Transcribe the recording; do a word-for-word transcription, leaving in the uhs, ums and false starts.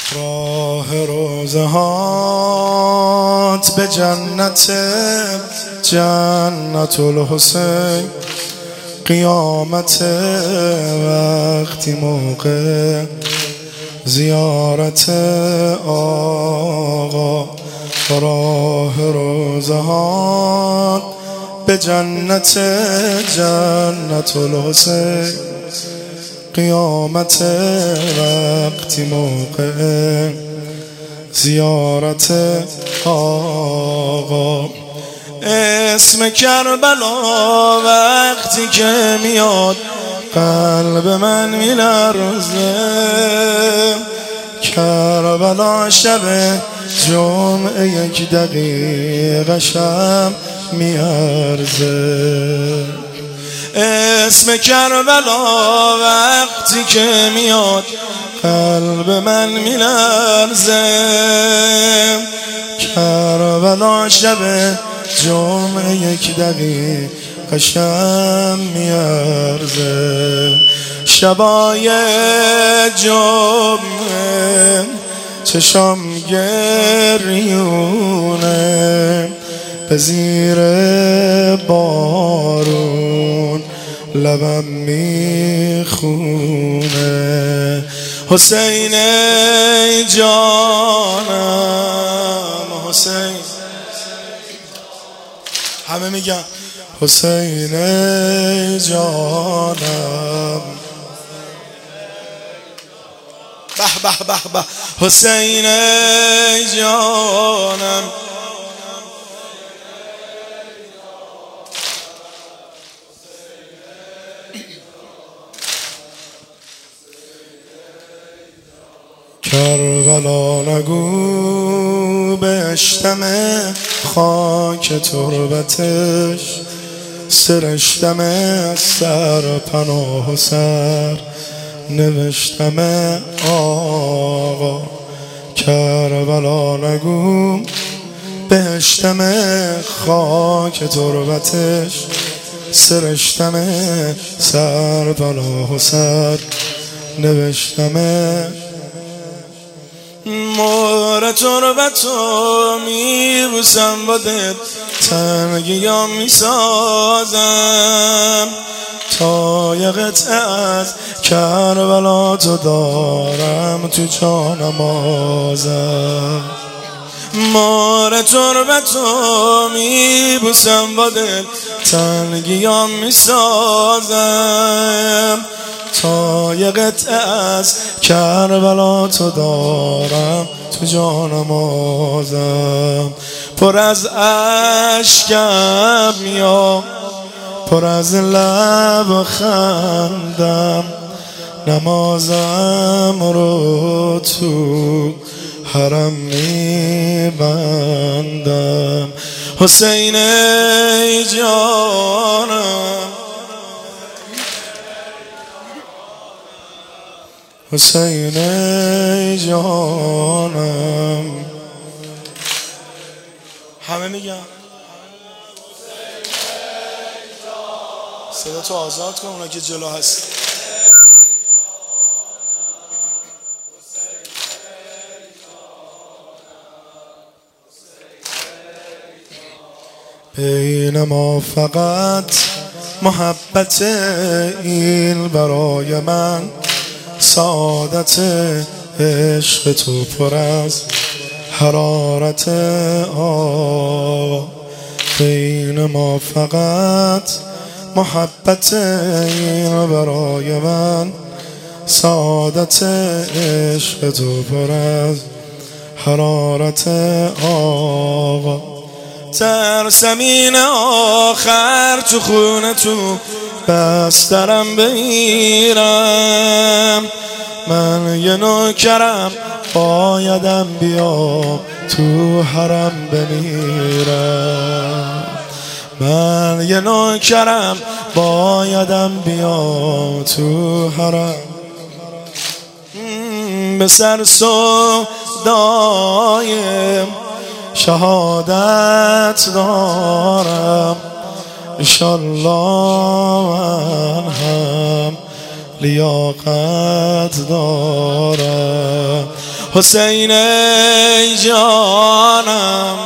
راه روزهات به جنت جنت الحسین، قیامت وقتی موقع زیارت آقا. راه روزهات به جنت جنت الحسین، قیامت وقتی موقع زیارت آقا. اسم کربلا وقتی که میاد قلب من میلرزه، کربلا شب جمعه یک دقیقه شب میارزه. اسم کربلا وقتی که میاد قلب من میلرزه، کربلا شب جمعه یک دقیقه شب میارزه. شبای جمعه چشام گریونه، به زیر بارون لبم میخونه. حسین ای جانم، حسین همه میگن حسین ای جانم، به به به به حسین ای جانم. کربلا نگو بشتم خاک تربتش، سرشتم سر پناه و سر نوشتم آقا. کربلا نگو بشتم خاک تربتش، سرشتم سر پناه و سر نوشتم. مور تربتو میبوسم با دل، تنگیام میسازم تا یه قطعه از کربلا تو دارم تو جانمازم. مور تربتو میبوسم با دل، تنگیام میسازم تا یه قطعه از کربلا تو دارم تو جانمازم. پر از اشکم یا پر از لب خندم، نمازم رو تو حرم میبندم. حسین ای جانم، حسین ای جانم. همه میگن صدا تو آزاد کن اونا که جلو هست. بین ما فقط محبت این برای من، سعادت عشق تو پر از حرارت آقا. بین ما فقط محبت این برای من، سعادت عشق تو پر از حرارت آقا. ترسم این آخر تو خونه تو بسترم بمیرم، من یه نوکرم بایدم بیام تو حرم بمیرم. من یه نوکرم بایدم بیام تو حرم. به سر سودای شهادت دارم، انشالله من هم لیاقت دارم. حسین ای جانم